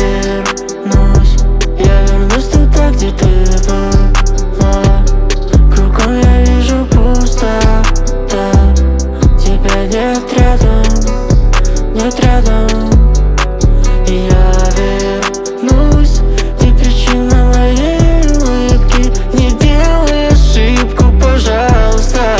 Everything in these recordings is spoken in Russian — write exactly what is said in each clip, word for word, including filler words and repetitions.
вернусь, я вернусь туда, где ты была. Кругом я вижу пустота, тебя нет рядом, нет рядом. И я вернусь, ты причина моей улыбки. Не делай ошибку, пожалуйста.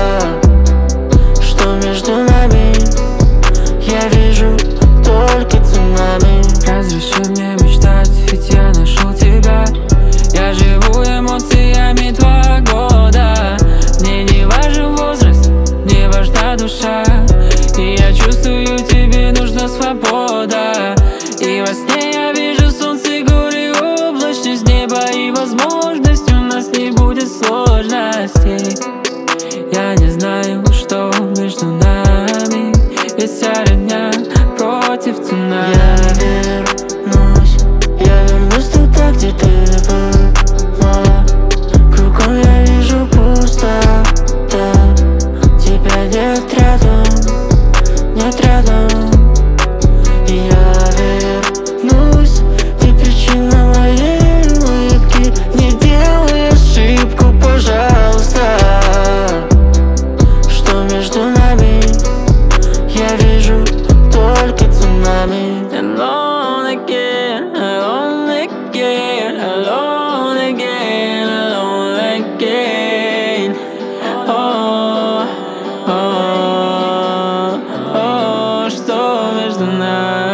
Что между нами, я вижу только цунами. Разреши мне мечтать, ведь я нашел тебя. Я живу эмоциями два года. Мне не важен возраст, не важна душа. И я чувствую, тебе нужна свобода. И во сне я вижу солнце, горы, облачность неба. И возможность, у нас не будет сложностей. Я не знаю, что между нами, ведь вся родня против цунами. Я вернусь, я вернусь туда, где ты была. Кругом я вижу пустота, тебя нет рядом, нет рядом. И я вернусь, ты причина моей улыбки. Не делай ошибку, пожалуйста. Что между нами, я вижу только цунами. Alone again, alone again, alone again, alone again. Oh, oh, oh, что между нами?